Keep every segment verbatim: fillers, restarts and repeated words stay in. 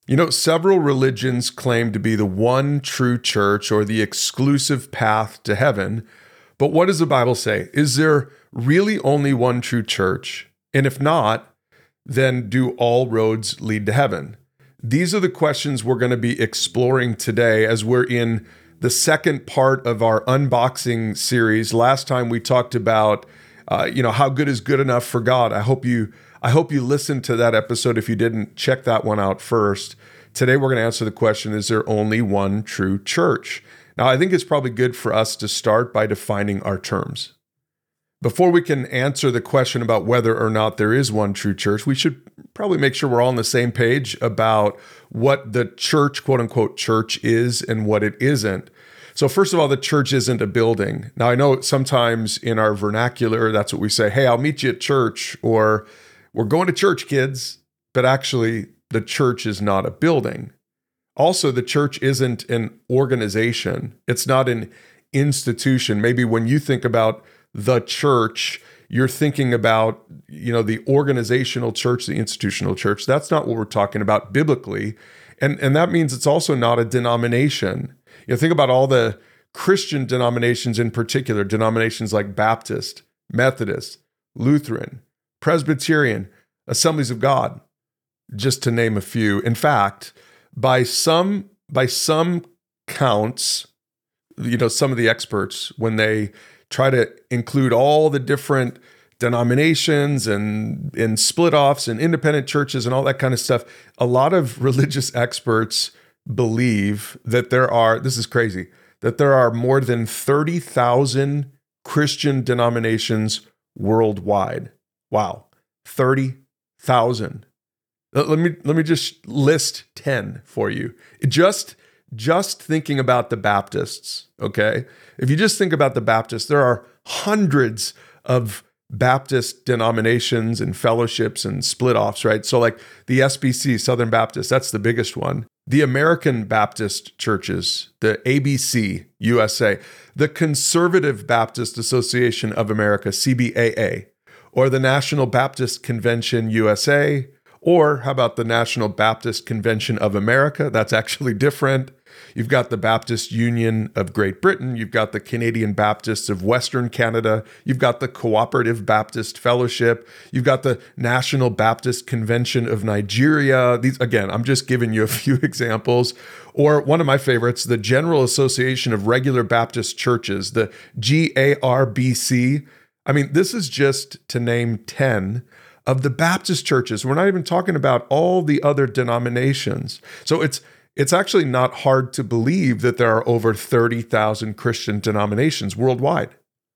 You know, several religions claim to be the one true church or the exclusive path to heaven. But what does the Bible say? Is there really only one true church? And if not, then do all roads lead to heaven? These are the questions we're going to be exploring today as we're in the second part of our unboxing series. Last time we talked about, uh, you know, how good is good enough for God. I hope you I hope you listened to that episode. If you didn't, check that one out first. Today, we're going to answer the question, is there only one true church? Now, I think it's probably good for us to start by defining our terms. Before we can answer the question about whether or not there is one true church, we should probably make sure we're all on the same page about what the church, quote unquote, church is and what it isn't. So first of all, the church isn't a building. Now, I know sometimes in our vernacular, that's what we say, hey, I'll meet you at church, or we're going to church, kids. But actually, the church is not a building. Also, the church isn't an organization. It's not an institution. Maybe when you think about the church, you're thinking about, you know, the organizational church, the institutional church. That's not what we're talking about biblically. And, and that means it's also not a denomination. You know, think about all the Christian denominations in particular, denominations like Baptist, Methodist, Lutheran, Presbyterian, Assemblies of God, just to name a few. In fact, by some by some counts, you know, some of the experts, when they try to include all the different denominations and, and split-offs and independent churches and all that kind of stuff, a lot of religious experts believe that there are, this is crazy, that there are more than thirty thousand Christian denominations worldwide. Wow. thirty thousand. Let me let me just list ten for you. Just just thinking about the Baptists, okay? If you just think about the Baptists, there are hundreds of Baptist denominations and fellowships and split-offs, right? So like the S B C, Southern Baptist, that's the biggest one. The American Baptist churches, the A B C, U S A, the Conservative Baptist Association of America, C B A A, or the National Baptist Convention, U S A, or how about the National Baptist Convention of America? That's actually different. You've got the Baptist Union of Great Britain. You've got the Canadian Baptists of Western Canada. You've got the Cooperative Baptist Fellowship. You've got the National Baptist Convention of Nigeria. These, again, I'm just giving you a few examples. Or one of my favorites, the General Association of Regular Baptist Churches, the G A R B C. I mean, this is just to name ten of the Baptist churches. We're not even talking about all the other denominations. So it's it's actually not hard to believe that there are over thirty thousand Christian denominations worldwide.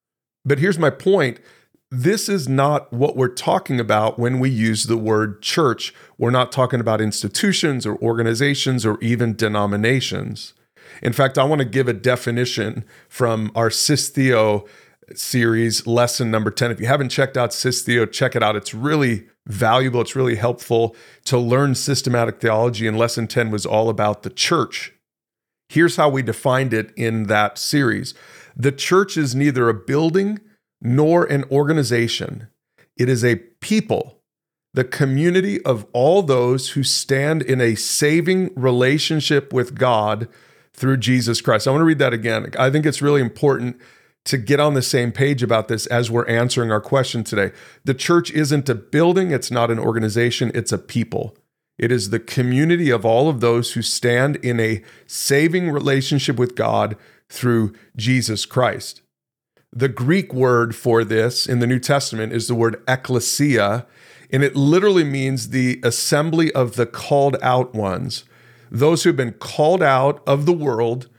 But here's my point. This is not what we're talking about when we use the word church. We're not talking about institutions or organizations or even denominations. In fact, I want to give a definition from our Sis Theo series, lesson number ten. If you haven't checked out Sis Theo, check it out. It's really valuable. It's really helpful to learn systematic theology. And lesson ten was all about the church. Here's how we defined it in that series. The church is neither a building nor an organization. It is a people, the community of all those who stand in a saving relationship with God through Jesus Christ. I want to read that again. I think it's really important to get on the same page about this as we're answering our question today. The church isn't a building, it's not an organization, it's a people. It is the community of all of those who stand in a saving relationship with God through Jesus Christ. The Greek word for this in the New Testament is the word ekklesia, and it literally means the assembly of the called out ones, those who have been called out of the world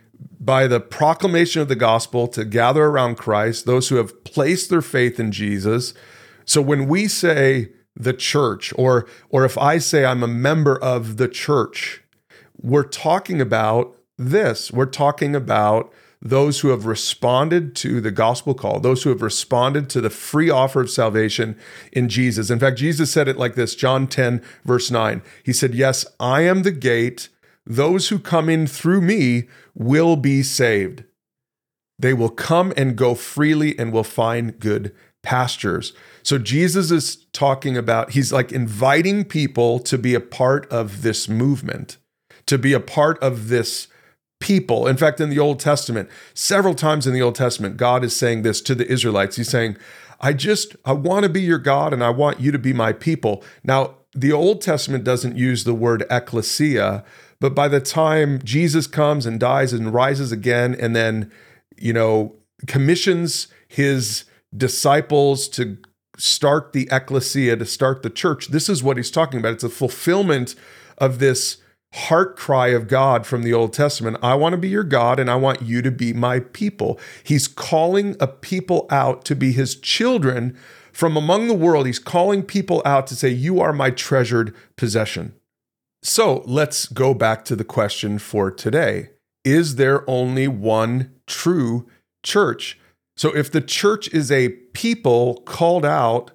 by the proclamation of the gospel to gather around Christ, those who have placed their faith in Jesus. So when we say the church, or, or if I say I'm a member of the church, we're talking about this. We're talking about those who have responded to the gospel call, those who have responded to the free offer of salvation in Jesus. In fact, Jesus said it like this, John ten, verse nine. He said, "Yes, I am the gate. Those who come in through me will be saved. They will come and go freely and will find good pastures. So Jesus is talking about, he's like inviting people to be a part of this movement, to be a part of this people. In fact, in the Old Testament, several times in the Old Testament, God is saying this to the Israelites. He's saying, I just, I want to be your God and I want you to be my people. Now, the Old Testament doesn't use the word ecclesia, but by the time Jesus comes and dies and rises again, and then, you know, commissions his disciples to start the ecclesia, to start the church, this is what he's talking about. It's a fulfillment of this heart cry of God from the Old Testament. I want to be your God and I want you to be my people. He's calling a people out to be his children from among the world. He's calling people out to say, you are my treasured possession. So let's go back to the question for today. Is there only one true church? So if the church is a people called out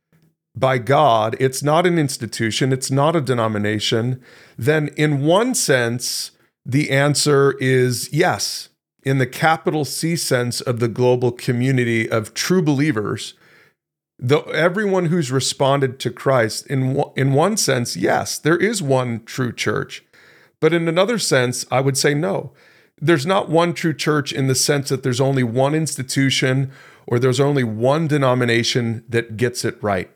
by God, it's not an institution, it's not a denomination, then in one sense, the answer is yes. In the capital C sense of the global community of true believers, the, everyone who's responded to Christ, in, in one sense, yes, there is one true church. But in another sense, I would say no. There's not one true church in the sense that there's only one institution or there's only one denomination that gets it right.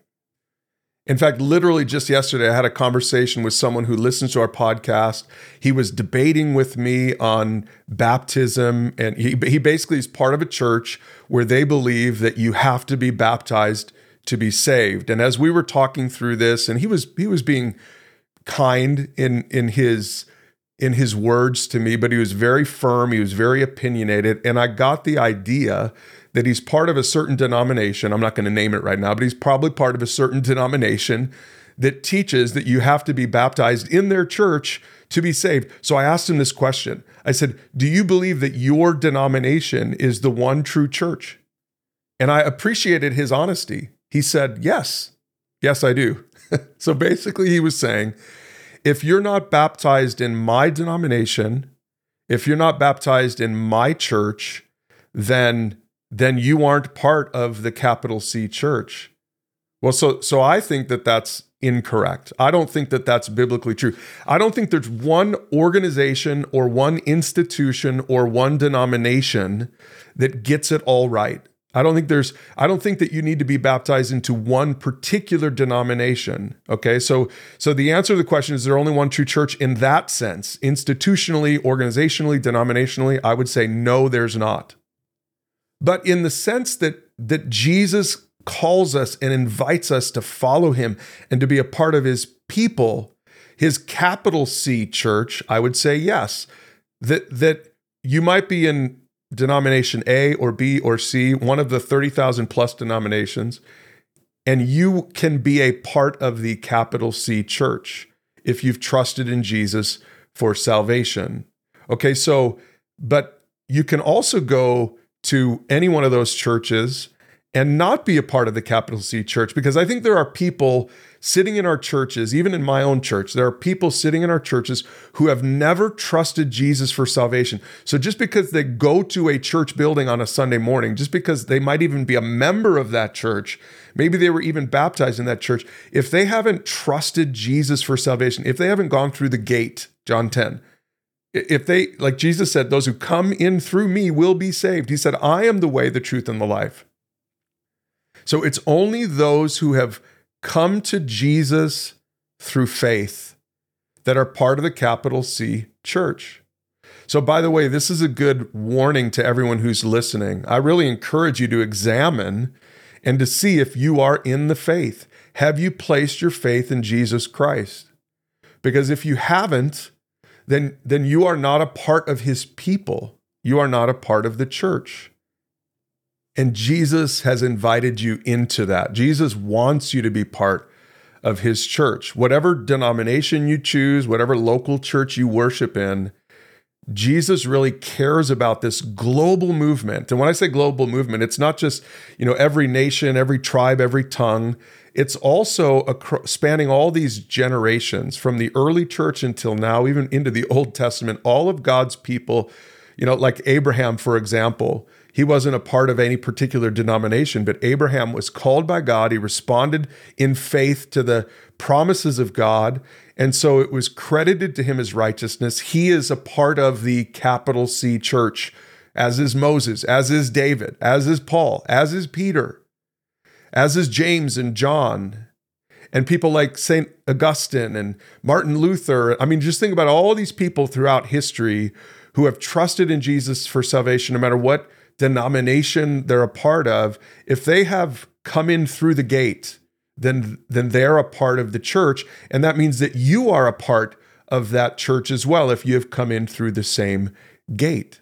In fact, literally just yesterday, I had a conversation with someone who listens to our podcast. He was debating with me on baptism, and he, he basically is part of a church where they believe that you have to be baptized to be saved. And as we were talking through this, and he was he was being kind in in his in his words to me, but he was very firm, he was very opinionated, and I got the idea that he's part of a certain denomination. I'm not going to name it right now, but he's probably part of a certain denomination that teaches that you have to be baptized in their church to be saved. So I asked him this question. I said, do you believe that your denomination is the one true church? And I appreciated his honesty. He said, yes, yes, I do. So basically he was saying, if you're not baptized in my denomination, if you're not baptized in my church, then then you aren't part of the capital C church. Well, so so I think that that's incorrect. I don't think that that's biblically true. I don't think there's one organization or one institution or one denomination that gets it all right. I don't think there's, I don't think that you need to be baptized into one particular denomination. Okay. So, so the answer to the question is, there only one true church in that sense, institutionally, organizationally, denominationally? I would say no, there's not. But in the sense that, that Jesus calls us and invites us to follow him and to be a part of his people, his capital C church, I would say yes. That, that you might be in denomination A or B or C, one of the thirty thousand plus denominations, and you can be a part of the capital C church if you've trusted in Jesus for salvation. Okay, so, but you can also go to any one of those churches and not be a part of the capital C church, because I think there are people sitting in our churches, even in my own church, there are people sitting in our churches who have never trusted Jesus for salvation. So just because they go to a church building on a Sunday morning, just because they might even be a member of that church, maybe they were even baptized in that church, if they haven't trusted Jesus for salvation, if they haven't gone through the gate, John ten, if they, like Jesus said, those who come in through me will be saved. He said, I am the way, the truth, and the life. So it's only those who have come to Jesus through faith that are part of the capital C church. So by the way, this is a good warning to everyone who's listening. I really encourage you to examine and to see if you are in the faith. Have you placed your faith in Jesus Christ? Because if you haven't, then, then you are not a part of his people. You are not a part of the church. And Jesus has invited you into that. Jesus wants you to be part of his church. Whatever denomination you choose, whatever local church you worship in, Jesus really cares about this global movement. And when I say global movement, it's not just, you know, every nation, every tribe, every tongue. It's also a, spanning all these generations from the early church until now, even into the Old Testament, all of God's people, you know, like Abraham, for example. He wasn't a part of any particular denomination, but Abraham was called by God. He responded in faith to the promises of God, and so it was credited to him as righteousness. He is a part of the capital C church, as is Moses, as is David, as is Paul, as is Peter, as is James and John, and people like Saint Augustine and Martin Luther. I mean, just think about all these people throughout history who have trusted in Jesus for salvation, no matter what denomination they're a part of. If they have come in through the gate, then, then they're a part of the church. And that means that you are a part of that church as well, if you have come in through the same gate.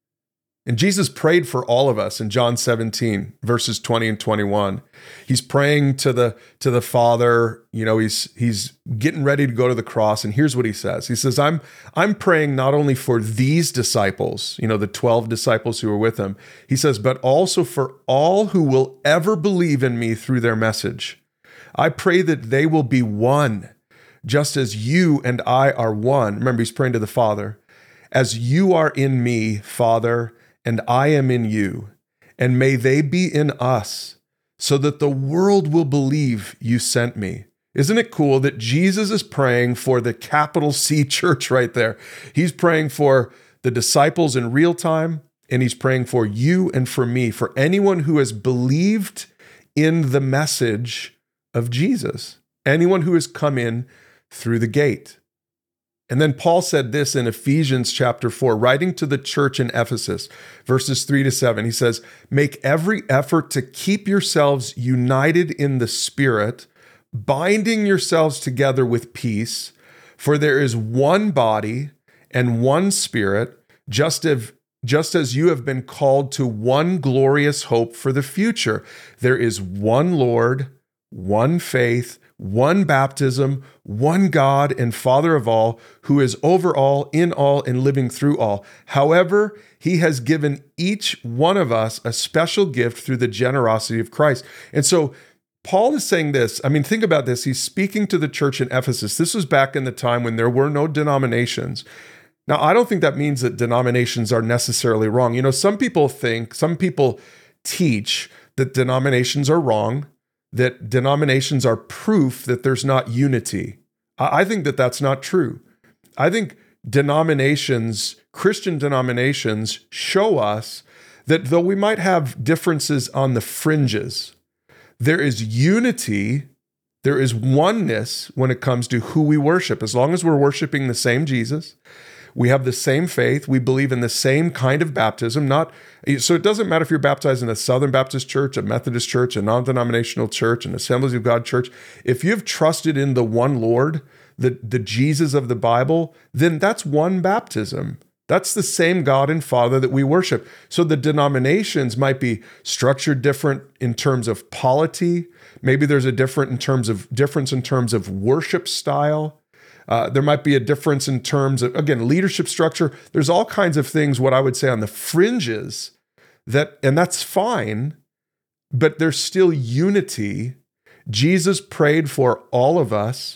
And Jesus prayed for all of us in John seventeen, verses twenty and twenty-one. He's praying to the, to the Father. You know, he's, he's getting ready to go to the cross. And here's what he says. He says, I'm, I'm praying not only for these disciples, you know, the twelve disciples who were with him. He says, but also for all who will ever believe in me through their message. I pray that they will be one, just as you and I are one. Remember, he's praying to the Father. As you are in me, Father, and I am in you, and may they be in us, so that the world will believe you sent me. Isn't it cool that Jesus is praying for the capital C church right there? He's praying for the disciples in real time, and he's praying for you and for me, for anyone who has believed in the message of Jesus, anyone who has come in through the gate. And then Paul said this in Ephesians chapter four, writing to the church in Ephesus, verses three to seven. He says, make every effort to keep yourselves united in the Spirit, binding yourselves together with peace, for there is one body and one Spirit, just as, just as you have been called to one glorious hope for the future. There is one Lord, one faith, one baptism, one God and Father of all, who is over all, in all, and living through all. However, he has given each one of us a special gift through the generosity of Christ. And so Paul is saying this. I mean, think about this. He's speaking to the church in Ephesus. This was back in the time when there were no denominations. Now, I don't think that means that denominations are necessarily wrong. You know, some people think, some people teach that denominations are wrong, that denominations are proof that there's not unity. I think that that's not true. I think denominations, Christian denominations, show us that though we might have differences on the fringes, there is unity, there is oneness when it comes to who we worship. As long as we're worshiping the same Jesus, we have the same faith, we believe in the same kind of baptism, not so it doesn't matter if you're baptized in a Southern Baptist church, a Methodist church, a non-denominational church, an Assemblies of God church. If you've trusted in the one Lord, the, the Jesus of the Bible, then that's one baptism. That's the same God and Father that we worship. So the denominations might be structured different in terms of polity. Maybe there's a different in terms of difference in terms of worship style. Uh, there might be a difference in terms of, again, leadership structure. There's all kinds of things, what I would say on the fringes, that, and that's fine, but there's still unity. Jesus prayed for all of us.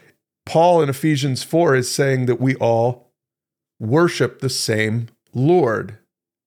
Paul in Ephesians four is saying that we all worship the same Lord.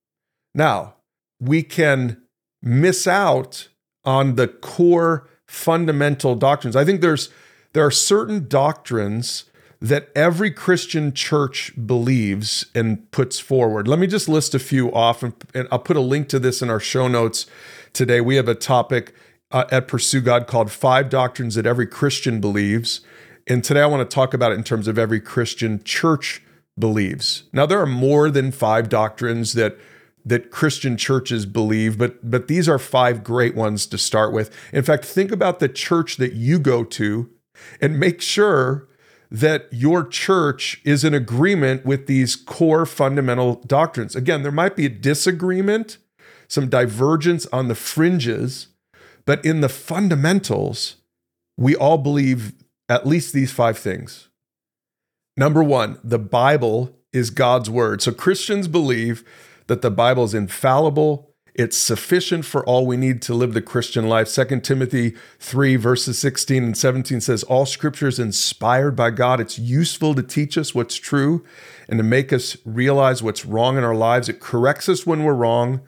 Now, we can miss out on the core fundamental doctrines. I think there's there are certain doctrines that every Christian church believes and puts forward. Let me just list a few off, and, and I'll put a link to this in our show notes today. We have a topic uh, at Pursue God called Five Doctrines That Every Christian Believes. And today I want to talk about it in terms of every Christian church believes. Now, there are more than five doctrines that that Christian churches believe, but but these are five great ones to start with. In fact, think about the church that you go to and make sure that your church is in agreement with these core fundamental doctrines. Again, there might be a disagreement, some divergence on the fringes, but in the fundamentals, we all believe at least these five things. Number one, the Bible is God's word. So Christians believe that the Bible is infallible. It's sufficient for all we need to live the Christian life. Second Timothy three, verses sixteen and seventeen says, all scripture is inspired by God. It's useful to teach us what's true and to make us realize what's wrong in our lives. It corrects us when we're wrong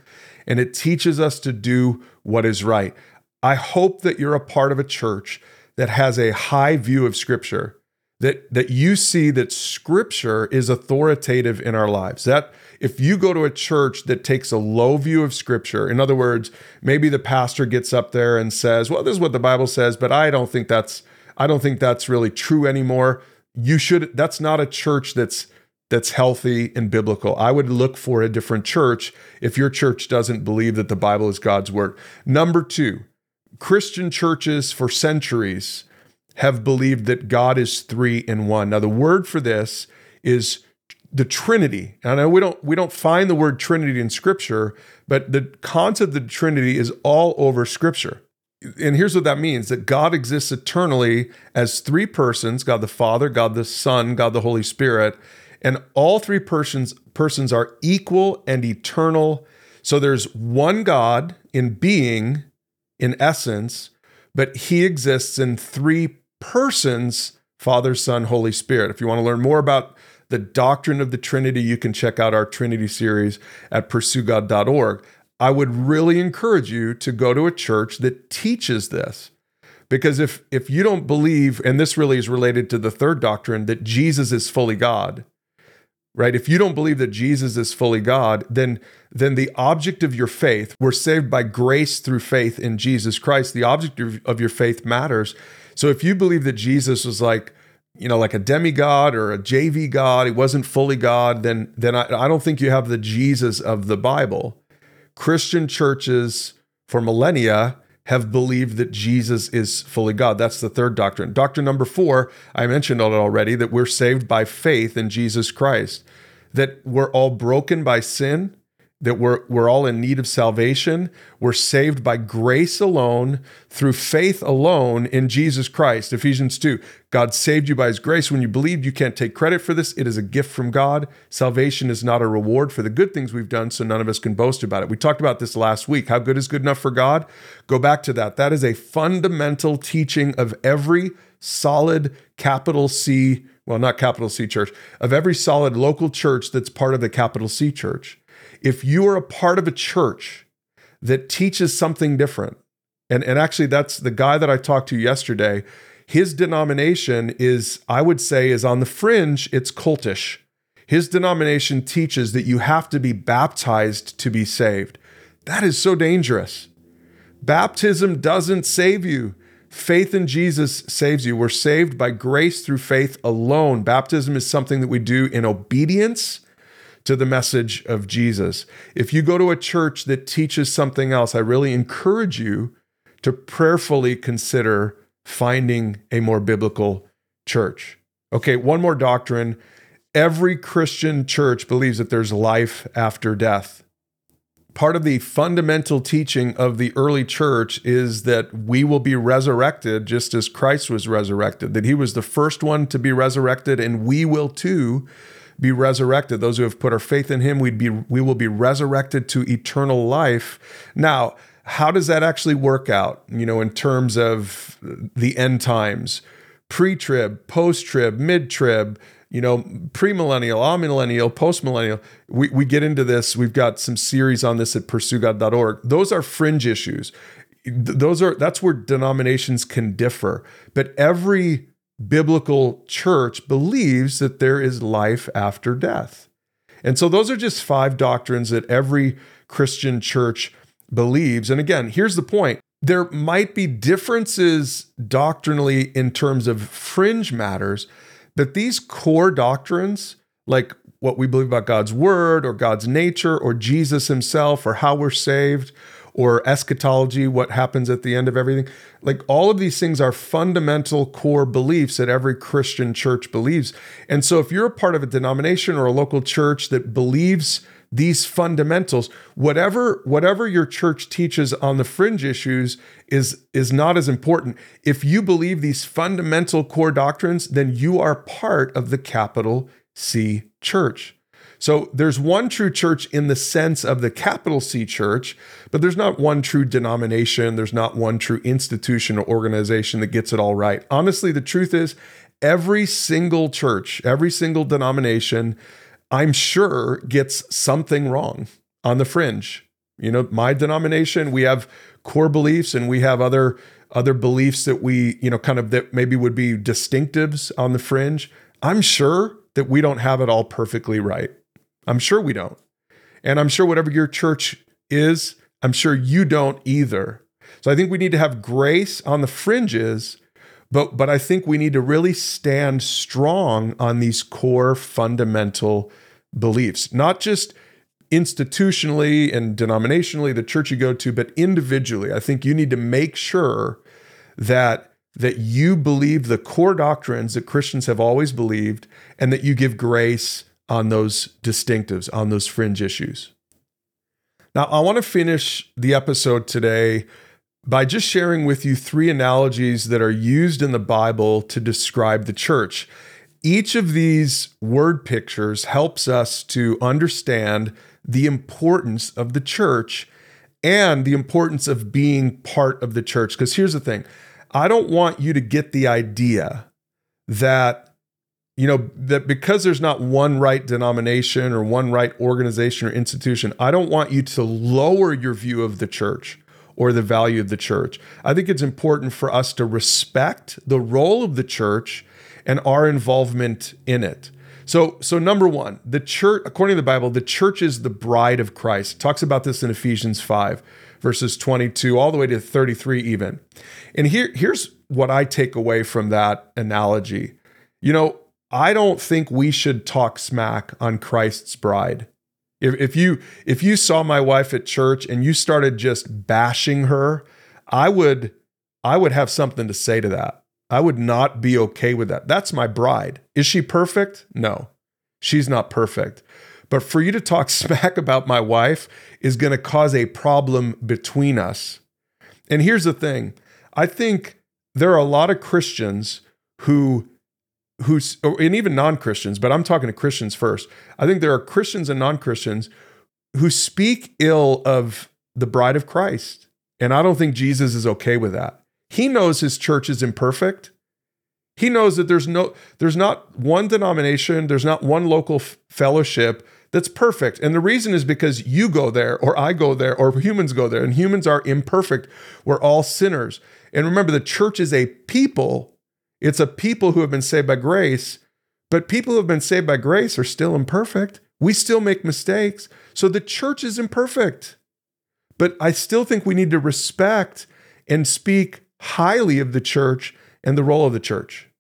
and it teaches us to do what is right. I hope that you're a part of a church that has a high view of Scripture, that, that you see that Scripture is authoritative in our lives. That if you go to a church that takes a low view of Scripture, in other words, maybe the pastor gets up there and says, well, this is what the Bible says, but I don't think that's, I don't think that's really true anymore. You should, that's not a church that's that's healthy and biblical. I would look for a different church if your church doesn't believe that the Bible is God's word. Number two, Christian churches for centuries have believed that God is three in one. Now, the word for this is the Trinity. I know we don't we don't find the word Trinity in Scripture, but the concept of the Trinity is all over Scripture. And here's what that means, that God exists eternally as three persons, God the Father, God the Son, God the Holy Spirit, and all three persons, persons are equal and eternal. So there's one God in being, in essence, but he exists in three persons, Father, Son, Holy Spirit. If you want to learn more about the doctrine of the Trinity, you can check out our Trinity series at pursue god dot org. I would really encourage you to go to a church that teaches this. Because if, if you don't believe, and this really is related to the third doctrine, that Jesus is fully God, right? If you don't believe that Jesus is fully God, then, then the object of your faith, we're saved by grace through faith in Jesus Christ. The object of, of your faith matters. So if you believe that Jesus was like, you know, like a demigod or a J V God, he wasn't fully God, then, then I, I don't think you have the Jesus of the Bible. Christian churches for millennia have believed that Jesus is fully God. That's the third doctrine. Doctrine number four, I mentioned it already, that we're saved by faith in Jesus Christ, that we're all broken by sin, that we're, we're all in need of salvation. We're saved by grace alone, through faith alone in Jesus Christ. Ephesians two, God saved you by his grace. When you believed, you can't take credit for this. It is a gift from God. Salvation is not a reward for the good things we've done, so none of us can boast about it. We talked about this last week. How good is good enough for God? Go back to that. That is a fundamental teaching of every solid capital C, well, not capital C church, of every solid local church that's part of the capital C church. If you are a part of a church that teaches something different, and, and actually that's the guy that I talked to yesterday, his denomination is, I would say, is on the fringe, it's cultish. His denomination teaches that you have to be baptized to be saved. That is so dangerous. Baptism doesn't save you. Faith in Jesus saves you. We're saved by grace through faith alone. Baptism is something that we do in obedience to the message of Jesus. If you go to a church that teaches something else, I really encourage you to prayerfully consider finding a more biblical church. Okay, one more doctrine. Every Christian church believes that there's life after death. Part of the fundamental teaching of the early church is that we will be resurrected just as Christ was resurrected, that he was the first one to be resurrected, and we will too be resurrected. Those who have put our faith in him, we'd be, we will be resurrected to eternal life. Now, how does that actually work out, you know, in terms of the end times? Pre-trib, post-trib, mid-trib, you know, premillennial, amillennial, postmillennial. We, we get into this. We've got some series on this at pursue god dot org. Those are fringe issues. Those are, that's where denominations can differ. But every biblical church believes that there is life after death. And so those are just five doctrines that every Christian church believes. And again, here's the point. There might be differences doctrinally in terms of fringe matters, but these core doctrines, like what we believe about God's word or God's nature or Jesus himself or how we're saved or eschatology, what happens at the end of everything, like all of these things are fundamental core beliefs that every Christian church believes. And so if you're a part of a denomination or a local church that believes these fundamentals, whatever whatever your church teaches on the fringe issues is, is not as important. If you believe these fundamental core doctrines, then you are part of the capital C church. So there's one true church in the sense of the capital C church, but there's not one true denomination. There's not one true institution or organization that gets it all right. Honestly, the truth is every single church, every single denomination, I'm sure, gets something wrong on the fringe. You know, my denomination, we have core beliefs and we have other other beliefs that we, you know, kind of that maybe would be distinctives on the fringe. I'm sure that we don't have it all perfectly right. I'm sure we don't. And I'm sure whatever your church is, I'm sure you don't either. So I think we need to have grace on the fringes, but but I think we need to really stand strong on these core fundamental beliefs, not just institutionally and denominationally, the church you go to, but individually. I think you need to make sure that that you believe the core doctrines that Christians have always believed, and that you give grace on those distinctives, on those fringe issues. Now, I want to finish the episode today by just sharing with you three analogies that are used in the Bible to describe the church. Each of these word pictures helps us to understand the importance of the church and the importance of being part of the church. Because here's the thing, I don't want you to get the idea that, you know, that because there's not one right denomination or one right organization or institution, I don't want you to lower your view of the church or the value of the church. I think it's important for us to respect the role of the church and our involvement in it. So, so number one, the church, according to the Bible, the church is the bride of Christ. It talks about this in Ephesians five, verses twenty-two, all the way to thirty-three even. And here, here's what I take away from that analogy. You know, I don't think we should talk smack on Christ's bride. If, if you if you saw my wife at church and you started just bashing her, I would I would have something to say to that. I would not be okay with that. That's my bride. Is she perfect? No, she's not perfect. But for you to talk smack about my wife is going to cause a problem between us. And here's the thing. I think there are a lot of Christians who, who, and even non-Christians, but I'm talking to Christians first. I think there are Christians and non-Christians who speak ill of the bride of Christ. And I don't think Jesus is okay with that. He knows his church is imperfect. He knows that there's no, there's not one denomination, there's not one local f- fellowship that's perfect. And the reason is because you go there, or I go there, or humans go there, and humans are imperfect. We're all sinners. And remember, the church is a people. It's a people who have been saved by grace, but people who have been saved by grace are still imperfect. We still make mistakes. So the church is imperfect. But I still think we need to respect and speak highly of the church and the role of the church.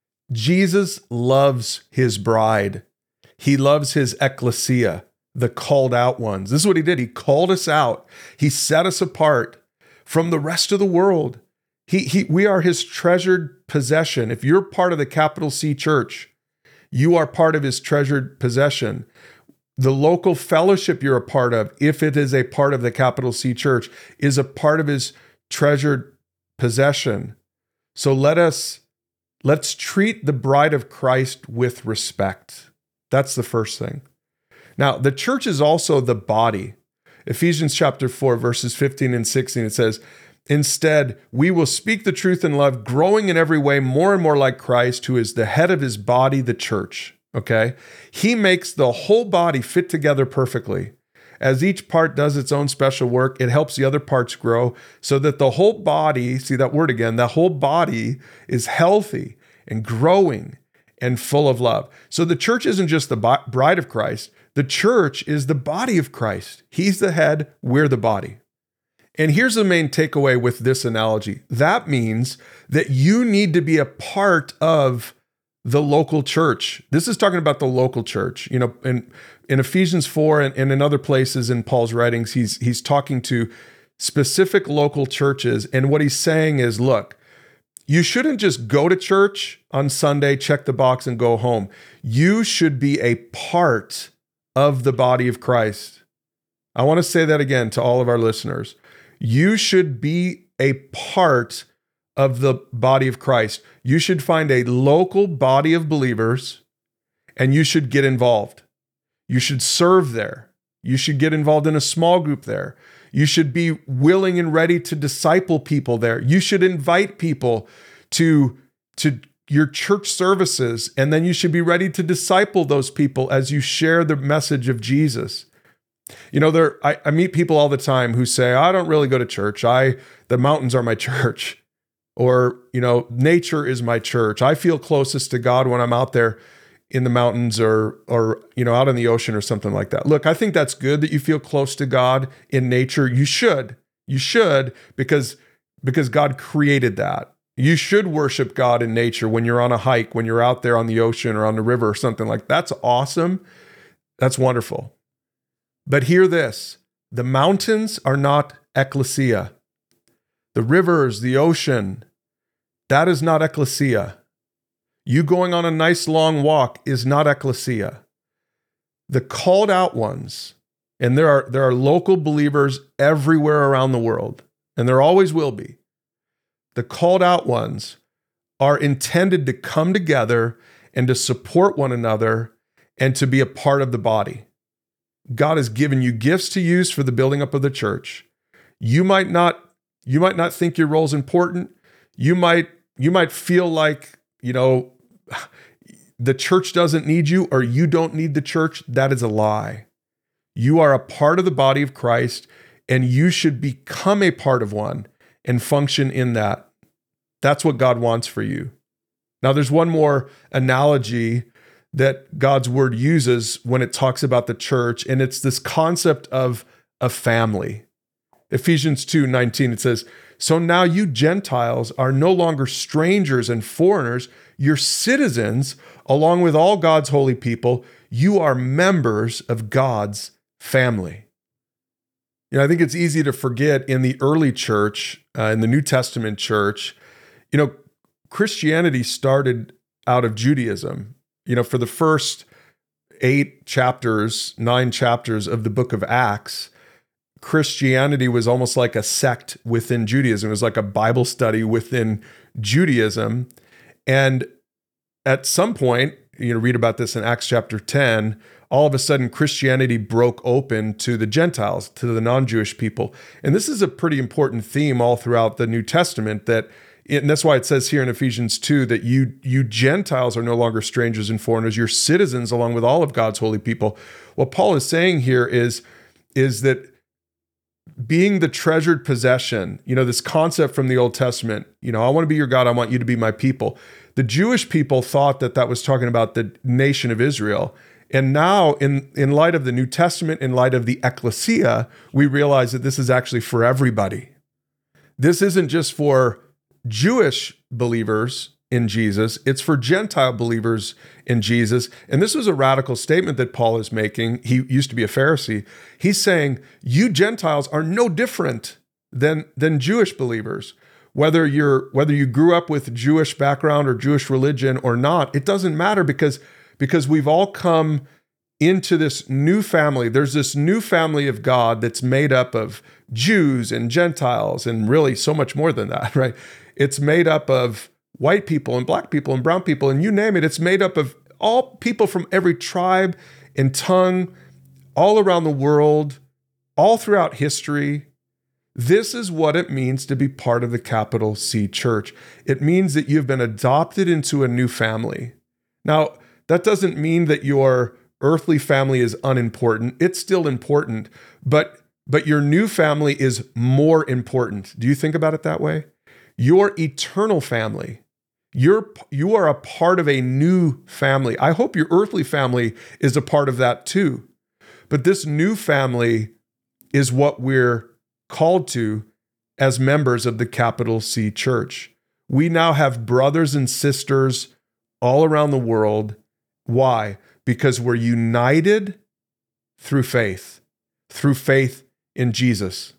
Jesus loves his bride. He loves his ecclesia, the called out ones. This is what he did. He called us out. He set us apart from the rest of the world. He, he, we are his treasured possession. If you're part of the capital C church, you are part of his treasured possession. The local fellowship you're a part of, if it is a part of the capital C church, is a part of his treasured possession. So let us, let's treat the bride of Christ with respect. That's the first thing. Now, the church is also the body. Ephesians chapter four, verses fifteen and sixteen, it says, instead, we will speak the truth in love, growing in every way more and more like Christ, who is the head of his body, the church. Okay? He makes the whole body fit together perfectly. As each part does its own special work, it helps the other parts grow so that the whole body, see that word again, the whole body is healthy and growing and full of love. So the church isn't just the bride of Christ. The church is the body of Christ. He's the head, we're the body. And here's the main takeaway with this analogy. That means that you need to be a part of the local church. This is talking about the local church. You know, in, in Ephesians four and, and in other places in Paul's writings, he's, he's talking to specific local churches. And what he's saying is, look, you shouldn't just go to church on Sunday, check the box and go home. You should be a part of the body of Christ. I want to say that again to all of our listeners. You should be a part of the body of Christ. You should find a local body of believers and you should get involved. You should serve there. You should get involved in a small group there. You should be willing and ready to disciple people there. You should invite people to, to your church services, and then you should be ready to disciple those people as you share the message of Jesus. You know, there I, I meet people all the time who say, I don't really go to church. I the mountains are my church. Or, you know, nature is my church. I feel closest to God when I'm out there in the mountains or, or, you know, out in the ocean or something like that. Look, I think that's good that you feel close to God in nature. You should, you should, because, because God created that. You should worship God in nature when you're on a hike, when you're out there on the ocean or on the river or something like that. That's awesome. That's wonderful. But hear this, the mountains are not ecclesia. The rivers, the ocean, that is not ecclesia. You going on a nice long walk is not ecclesia. The called out ones, and there are, there are local believers everywhere around the world, and there always will be. The called out ones are intended to come together and to support one another and to be a part of the body. God has given you gifts to use for the building up of the church. You might not You might not think your role is important. You might, you might feel like, you know, the church doesn't need you or you don't need the church. That is a lie. You are a part of the body of Christ and you should become a part of one and function in that. That's what God wants for you. Now, there's one more analogy that God's word uses when it talks about the church, and it's this concept of a family. Ephesians two nineteen, it says, so now you Gentiles are no longer strangers and foreigners, you're citizens along with all God's holy people. You are members of God's family. You know, I think it's easy to forget in the early church, uh, in the New Testament church, you know, Christianity started out of Judaism. You know, for the first eight chapters, nine chapters of the book of Acts, Christianity was almost like a sect within Judaism. It was like a Bible study within Judaism. And at some point, you know, read about this in Acts chapter ten, all of a sudden Christianity broke open to the Gentiles, to the non-Jewish people. And this is a pretty important theme all throughout the New Testament, that, and that's why it says here in Ephesians two that you, you Gentiles are no longer strangers and foreigners, you're citizens along with all of God's holy people. What Paul is saying here is, is that being the treasured possession, you know, this concept from the Old Testament, you know, I want to be your God, I want you to be my people. The Jewish people thought that that was talking about the nation of Israel. And now in, in light of the New Testament, in light of the ecclesia, we realize that this is actually for everybody. This isn't just for Jewish believers in Jesus, it's for Gentile believers in Jesus. And this was a radical statement that Paul is making. He used to be a Pharisee. He's saying, you Gentiles are no different than, than Jewish believers. Whether you're whether you grew up with Jewish background or Jewish religion or not, it doesn't matter because, because we've all come into this new family. There's this new family of God that's made up of Jews and Gentiles and really so much more than that, right? It's made up of white people and black people and brown people, and you name it. It's made up of all people from every tribe and tongue, all around the world, all throughout history. This is what it means to be part of the capital C church. It means that you've been adopted into a new family. Now, that doesn't mean that your earthly family is unimportant. It's still important, but, but your new family is more important. Do you think about it that way? Your eternal family, You're, you are a part of a new family. I hope your earthly family is a part of that too. But this new family is what we're called to as members of the capital C church. We now have brothers and sisters all around the world. Why? Because we're united through faith, through faith in Jesus.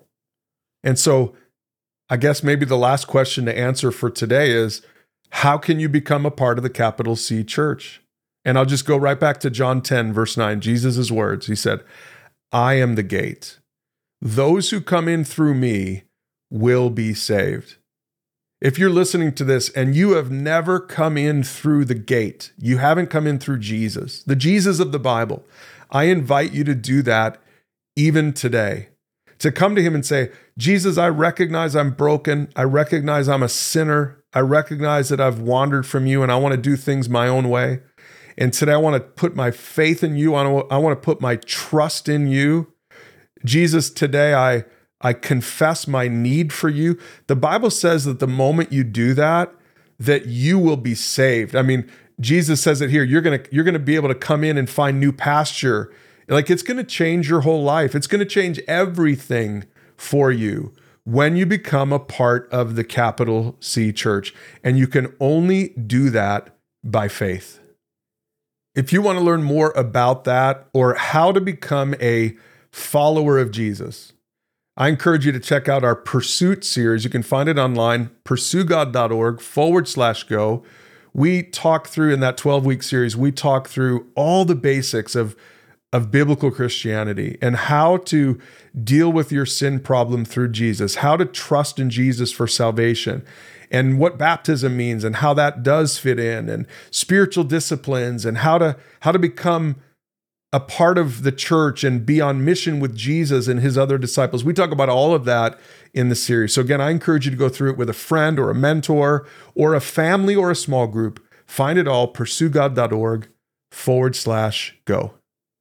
And so I guess maybe the last question to answer for today is, how can you become a part of the capital C church? And I'll just go right back to John ten, verse nine, Jesus' words. He said, I am the gate. Those who come in through me will be saved. If you're listening to this and you have never come in through the gate, you haven't come in through Jesus, the Jesus of the Bible, I invite you to do that even today. To come to him and say, Jesus, I recognize I'm broken. I recognize I'm a sinner. I recognize that I've wandered from you and I want to do things my own way. And today I want to put my faith in you. I want to, I want to put my trust in you. Jesus, today I, I confess my need for you. The Bible says that the moment you do that, that you will be saved. I mean, Jesus says it here. You're going to, you're going to be able to come in and find new pasture. Like, it's going to change your whole life. It's going to change everything for you when you become a part of the capital C church. And you can only do that by faith. If you want to learn more about that or how to become a follower of Jesus, I encourage you to check out our Pursuit series. You can find it online, pursue god dot org forward slash go. We talk through, in that twelve-week series, we talk through all the basics of, of biblical Christianity and how to deal with your sin problem through Jesus, how to trust in Jesus for salvation, and what baptism means and how that does fit in, and spiritual disciplines, and how to how to become a part of the church and be on mission with Jesus and his other disciples. We talk about all of that in the series. So again, I encourage you to go through it with a friend or a mentor or a family or a small group. Find it all, pursue god dot org forward slash go.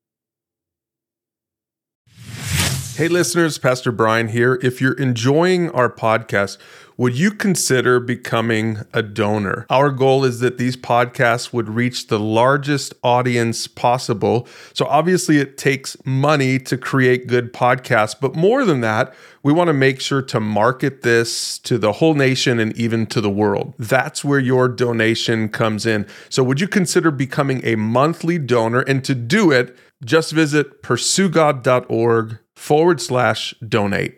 Hey listeners, Pastor Brian here. If you're enjoying our podcast, would you consider becoming a donor? Our goal is that these podcasts would reach the largest audience possible. So obviously it takes money to create good podcasts, but more than that, we want to make sure to market this to the whole nation and even to the world. That's where your donation comes in. So would you consider becoming a monthly donor? And to do it, just visit pursue god dot org forward slash donate.